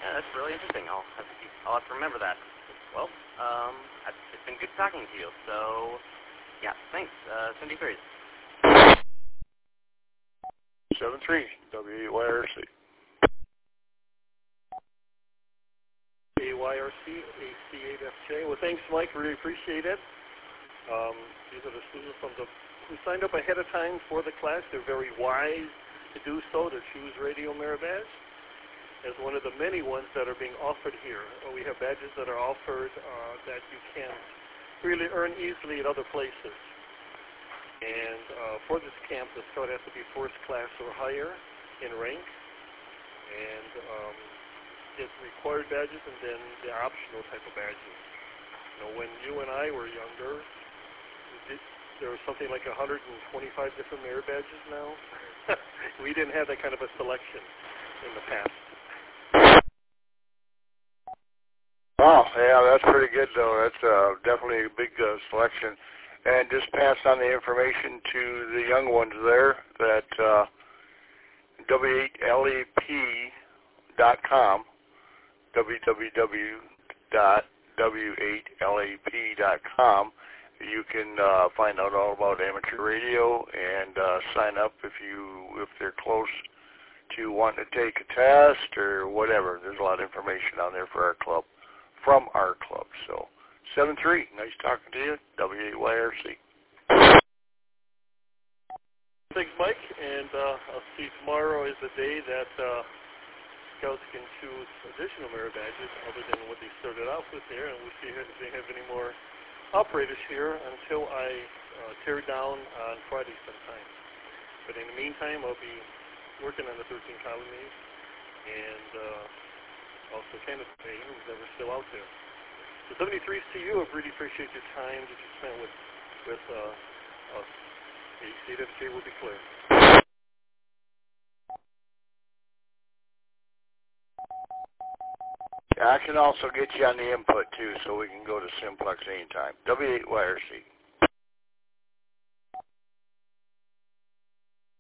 Yeah, that's really interesting. I'll have to remember that. Well, it's been good talking to you. So, yeah, thanks. 73. 73 WYRC. AYRC, AC8FJ. Well, thanks, Mike. Really appreciate it. These are the students who signed up ahead of time for the class. They're very wise to do so, to choose Radio Merit Badge as one of the many ones that are being offered here. We have badges that are offered that you can't really earn easily at other places. And for this camp, the scout has to be first class or higher in rank. And get required badges and then the optional type of badges. When you and I were younger, there was something like 125 different merit badges now. We didn't have that kind of a selection in the past. Wow, yeah, that's pretty good, though. That's definitely a big selection. And just pass on the information to the young ones there that W8LAP.com, www.w8lap.com. You can find out all about amateur radio and sign up if they're close to wanting to take a test or whatever. There's a lot of information on there for our club, from our club. So 7-3, nice talking to you, W8YRC. Thanks, Mike, and I'll see tomorrow is the day that Scouts can choose additional merit badges other than what they started off with there, and we'll see if they have any more operators here until I tear down on Friday sometime. But in the meantime, I'll be working on the 13 colonies and also Canada Bay, that we're still out there. So 73 CU, I really appreciate your time that you spent with us. AC8FJ will be clear. I can also get you on the input, too, so we can go to Simplex anytime. W8YRC.